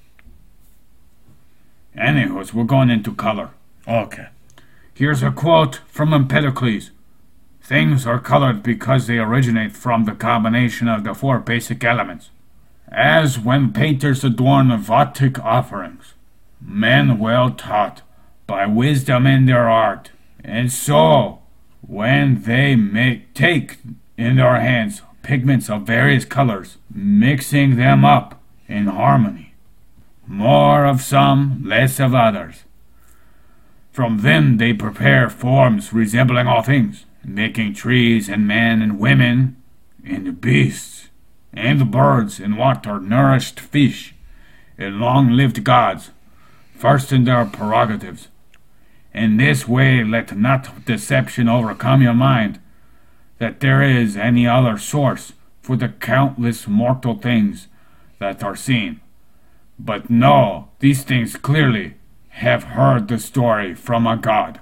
Anyways, we're going into color. Okay. Here's a quote from Empedocles. Things are colored because they originate from the combination of the four basic elements. As when painters adorn votive offerings, men well taught by wisdom in their art, and so when they make take in their hands pigments of various colors, mixing them up in harmony, more of some, less of others. From them they prepare forms resembling all things, making trees and men and women and beasts and birds and water-nourished fish and long-lived gods, first in their prerogatives. In this way let not deception overcome your mind, that there is any other source for the countless mortal things that are seen. But know these things clearly, have heard the story from a god.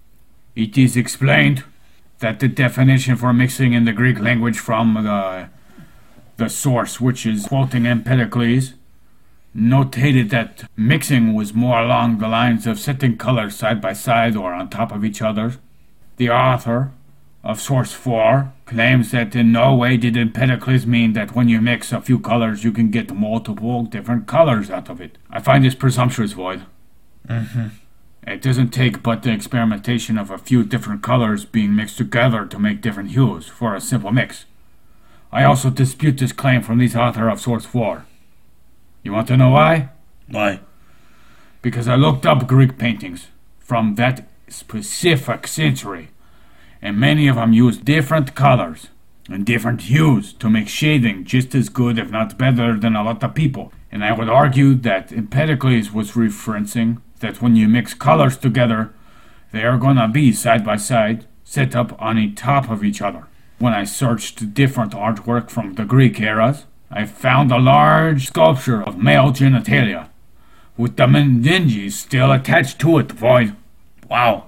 It is explained that the definition for mixing in the Greek language from the, the source, which is quoting Empedocles, notated that mixing was more along the lines of setting colors side by side or on top of each other. The author of Source four claims that in no way did Empedocles mean that when you mix a few colors you can get multiple different colors out of it. I find this presumptuous, Void. Mm-hmm. It doesn't take but the experimentation of a few different colors being mixed together to make different hues for a simple mix. I also dispute this claim from the author of Source four. You want to know why? Why? Because I looked up Greek paintings from that specific century, and many of them use different colors and different hues to make shading just as good, if not better, than a lot of people. And I would argue that Empedocles was referencing that when you mix colors together, they are gonna be side by side, set up on the top of each other. When I searched different artwork from the Greek eras, I found a large sculpture of male genitalia, with the meninges still attached to it, Void. Wow.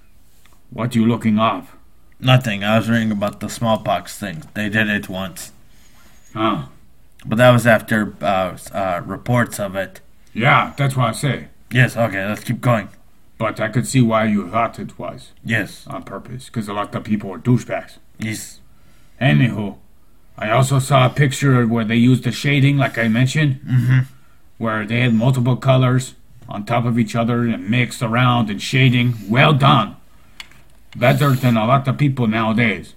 What you looking up? Nothing. I was reading about the smallpox thing. They did it once. Huh. But that was after uh, uh, reports of it. Yeah, that's what I say. Yes, okay, let's keep going. But I could see why you thought it was Yes. on purpose, because a lot of people are douchebags. Yes. Anywho, I also saw a picture where they used the shading, like I mentioned, Mm-hmm. where they had multiple colors on top of each other and mixed around and shading. Well done. Better than a lot of people nowadays.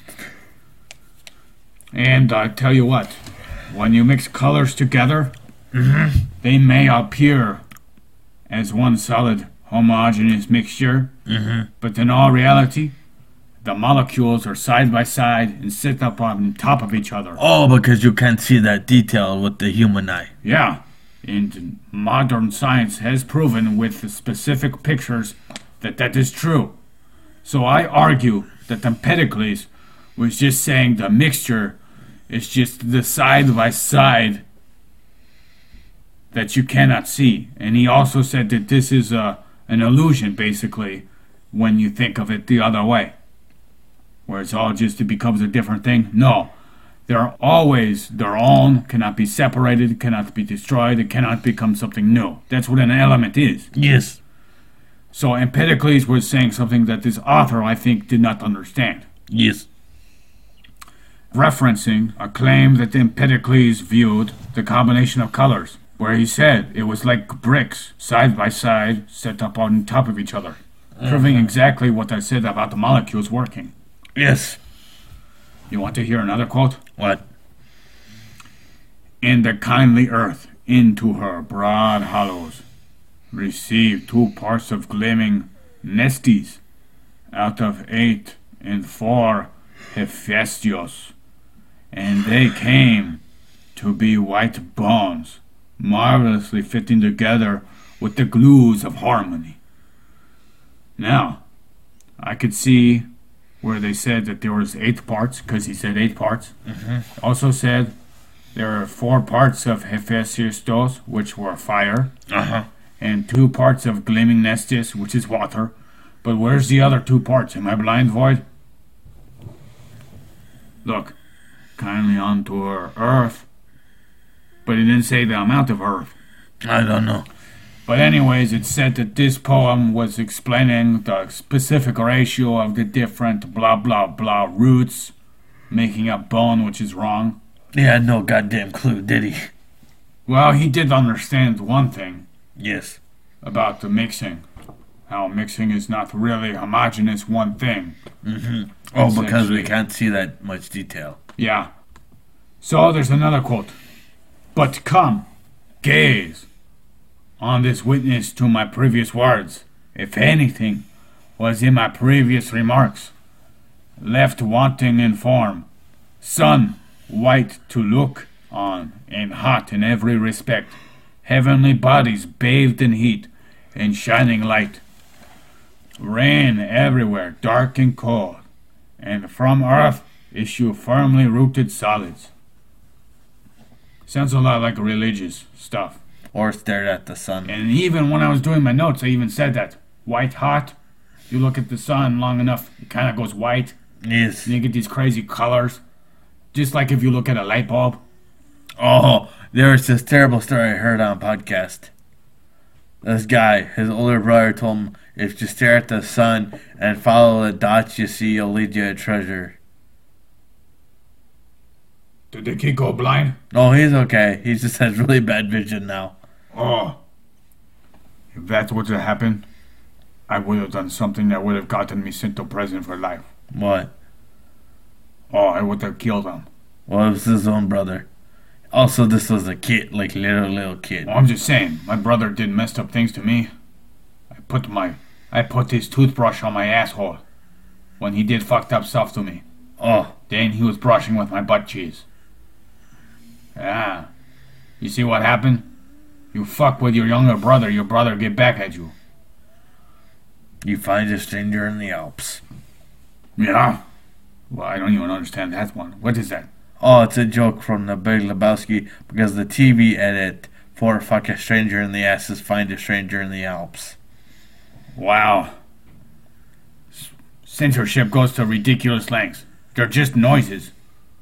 And I tell you what, when you mix colors together, Mm-hmm. they may appear as one solid homogeneous mixture, Mm-hmm. but in all reality, the molecules are side by side and sit up on top of each other. Oh, because you can't see that detail with the human eye. Yeah, and modern science has proven with specific pictures that that is true. So I argue that Empedocles was just saying the mixture is just the side by side that you cannot see. And he also said that this is a, an illusion, basically, when you think of it the other way, where it's all just, it becomes a different thing. No, they're always their own, cannot be separated, cannot be destroyed, it cannot become something new. That's what an element is. Yes. So Empedocles was saying something that this author, I think, did not understand. Yes. Referencing a claim that Empedocles viewed the combination of colors, where he said it was like bricks, side by side, set up on top of each other, proving exactly what I said about the molecules working. Yes. You want to hear another quote? What? In the kindly earth, into her broad hollows, receive two parts of gleaming nestes, out of eight and four Hephaestos, and they came to be white bones, marvelously fitting together with the glues of harmony. Now, I could see where they said that there was eight parts, because he said eight parts. Mm-hmm. Also said there are four parts of Hephaestos, which were fire, Uh-huh. and two parts of gleaming nestes, which is water. But where's the other two parts? Am I blind, Void? Look, kindly onto her earth. But it didn't say the amount of earth. I don't know. But anyways, it said that this poem was explaining the specific ratio of the different blah blah blah roots, making up bone, which is wrong. He had no goddamn clue, did he? Well, he did understand one thing Yes. about the mixing. How mixing is not really homogeneous one thing. Mm-hmm. Oh, It's because we actually- can't see that much detail. Yeah. So there's another quote. But come, gaze on this witness to my previous words, if anything, was in my previous remarks. Left wanting in form, sun white to look on and hot in every respect, heavenly bodies bathed in heat and shining light. Rain everywhere, dark and cold, and from earth issue firmly rooted solids. Sounds a lot like religious stuff. Or stared at the sun. And even when I was doing my notes, I even said that. White hot, you look at the sun long enough, it kind of goes white. Yes. And you get these crazy colors. Just like if you look at a light bulb. Oh, there was this terrible story I heard on a podcast. This guy, his older brother told him, if you stare at the sun and follow the dots you see, you'll lead you to treasure. Did the kid go blind? No, he's okay. He just has really bad vision now. Oh. If that's what had happened, I would have done something that would have gotten me sent to prison for life. What? Oh, I would have killed him. Well, it was his own brother. Also, this was a kid, like little, little kid. Well, I'm just saying, my brother did messed up things to me. I put my, I put his toothbrush on my asshole when he did fucked up stuff to me. Oh. Then he was brushing with my butt cheese. Yeah. You see what happened? You fuck with your younger brother, your brother get back at you. You find a stranger in the Alps. Yeah? Well, I don't even understand that one. What is that? Oh, it's a joke from the Big Lebowski because the T V edit for fuck a stranger in the ass is find a stranger in the Alps. Wow. S- censorship goes to ridiculous lengths. They're just noises.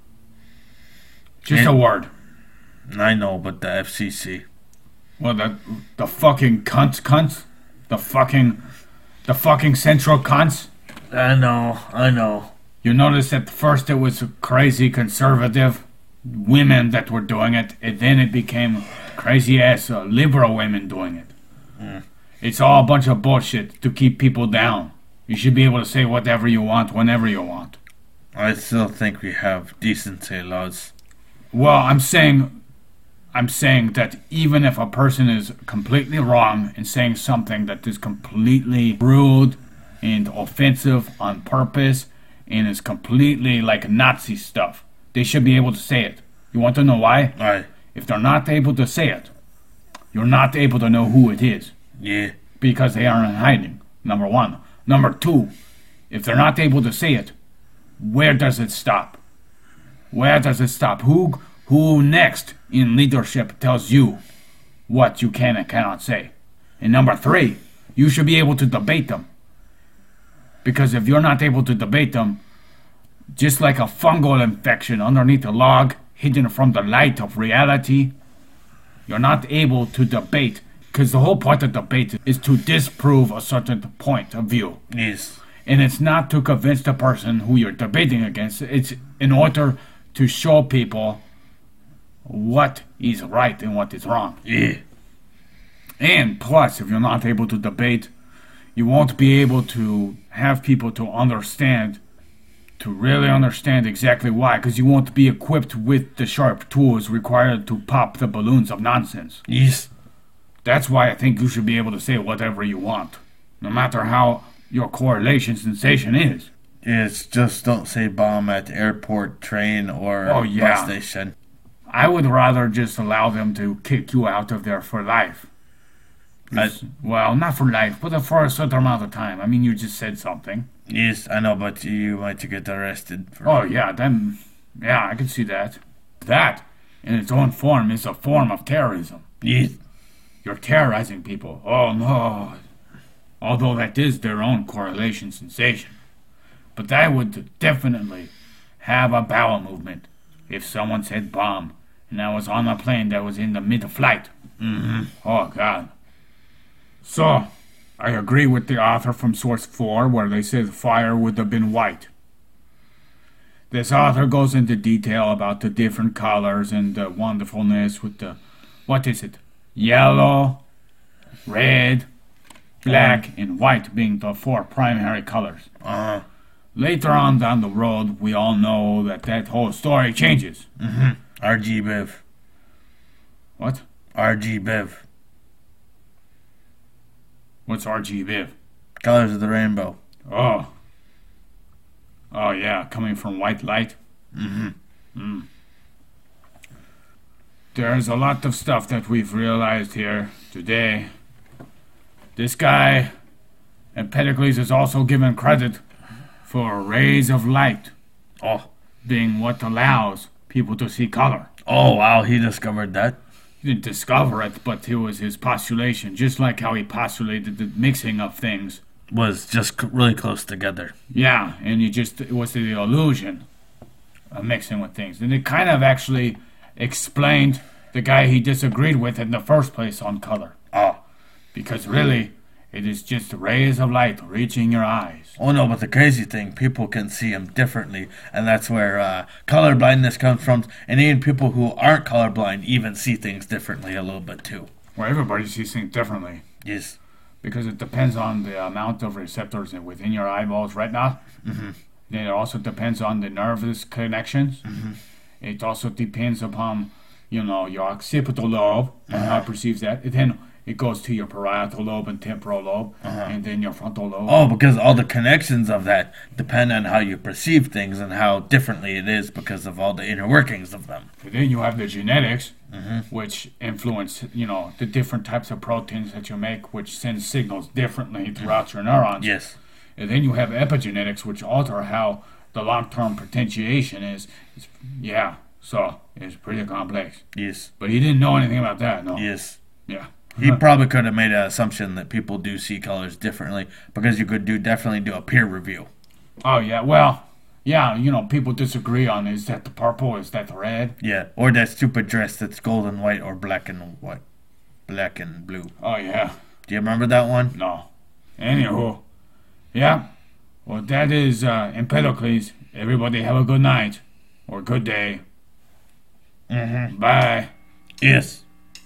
Just Yeah. a word. I know, but the F C C. Well, the the fucking cunts, cunts, the fucking, the fucking central cunts. I know, I know. You notice at first it was crazy conservative women that were doing it, and then it became crazy ass uh, liberal women doing it. Mm. It's all a bunch of bullshit to keep people down. You should be able to say whatever you want whenever you want. I still think we have decency laws. Well, I'm saying. I'm saying that even if a person is completely wrong in saying something that is completely rude and offensive on purpose and is completely like Nazi stuff, they should be able to say it. You want to know why? Aye. If they're not able to say it, you're not able to know who it is. Yeah. Because they are in hiding, number one. Number two, if they're not able to say it, where does it stop? Where does it stop? Who... Who next in leadership tells you what you can and cannot say? And number three, you should be able to debate them. Because if you're not able to debate them, just like a fungal infection underneath a log, hidden from the light of reality, you're not able to debate. Because the whole point of debate is to disprove a certain point of view. Yes. And it's not to convince the person who you're debating against. It's in order to show people what is right and what is wrong. Yeah. And plus, if you're not able to debate, you won't be able to have people to understand, to really understand exactly why, because you won't be equipped with the sharp tools required to pop the balloons of nonsense. Yes. That's why I think you should be able to say whatever you want, no matter how your correlation sensation is. It's just don't say bomb at airport, train, or Oh, yeah. bus station. I would rather just allow them to kick you out of there for life. I, Well, not for life, but for a certain amount of time. I mean, you just said something. yes, I know, but you might get arrested. For Oh, yeah, then, yeah, I can see that. That, in its own form, is a form of terrorism. Yes. You're terrorizing people. Oh, no. Although that is their own correlation sensation. But I would definitely have a bowel movement if someone said bomb and I was on a plane that was in the mid-flight. Mm-hmm. Oh, God. So, I agree with the author from Source four where they say the fire would have been white. This author goes into detail about the different colors and the wonderfulness with the, what is it? Yellow, red, black, and white being the four primary colors. Uh-huh. Later on down the road, we all know that that whole story changes. Mm-hmm. R G B I V. What? R G B I V. What's R G B I V? colors of the rainbow. Oh. Oh, yeah, coming from white light. Mm-hmm. Mm. There's a lot of stuff that we've realized here today. This guy, Empedocles, is also given credit for rays of light. Oh. Being what allows people to see color. Oh, wow, he discovered that. He didn't discover it, but it was his postulation, just like how he postulated the mixing of things. Was just c- really close together. Yeah, and you just, it was the illusion of mixing with things. And it kind of actually explained the guy he disagreed with in the first place on color. Oh. Because really, it is just rays of light reaching your eyes. Oh no, but the crazy thing, people can see them differently, and that's where uh, color blindness comes from. And even people who aren't colorblind even see things differently a little bit too. Well, everybody sees things differently. Yes. Because it depends on the amount of receptors within your eyeballs right now. Mm-hmm. Then it also depends on the nervous connections. Mm-hmm. It also depends upon, you know, your occipital lobe and how it perceives that. And then it goes to your parietal lobe and temporal lobe, Uh-huh. and then your frontal lobe. Oh, because all the connections of that depend on how you perceive things and how differently it is because of all the inner workings of them. And then you have the genetics, Mm-hmm. which influence, you know, the different types of proteins that you make, which send signals differently throughout your neurons. Yes. And then you have epigenetics, which alter how the long-term potentiation is. It's, yeah, so it's pretty complex. Yes. But he didn't know anything about that, no. Yes. Yeah. He probably could have made an assumption that people do see colors differently because you could do definitely do a peer review. Oh, yeah, well, yeah, you know, people disagree on, is that the purple, is that the red? Yeah, or that stupid dress that's gold and white or black and white, black and blue. Oh, yeah, Do you remember that one? no. Anywho, yeah, well, that is uh, Empedocles. Everybody have a good night, or good day. Mm-hmm. Bye. Yes.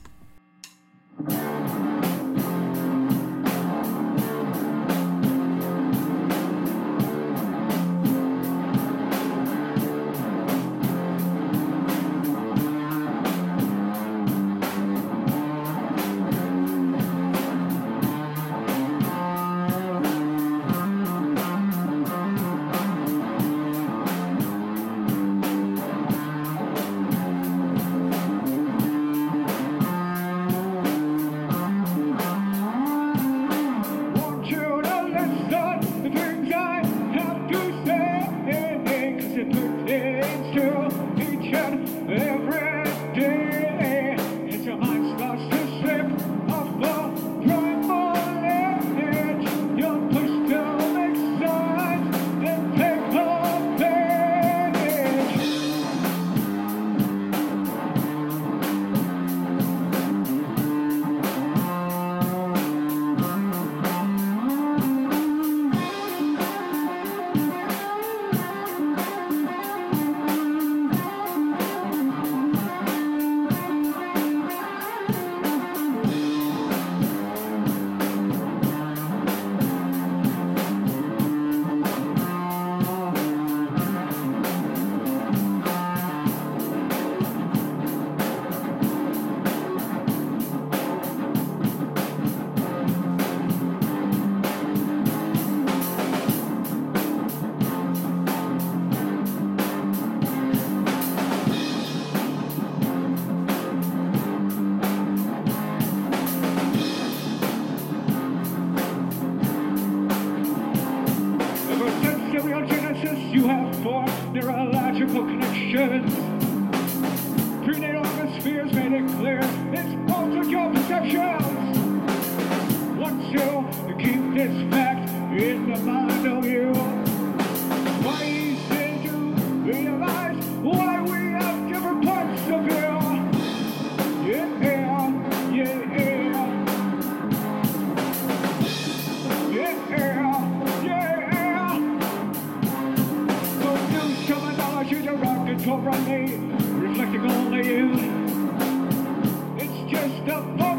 Want you to listen the things I have to say, 'cause it pertains to each and every day. As your mind starts to slip off the primal edge, you're pushed to make sense and take advantage. Ever since embryogenesis, you have formed neurological connections. Prenatal atmospheres made it clear it's altered your perceptions. Want you to keep this fact in the mind of you. Why did you realize why we have different parts of you? Yeah, yeah, yeah. Yeah, yeah. So use common knowledge you directed toward me, reflecting only you. It's just a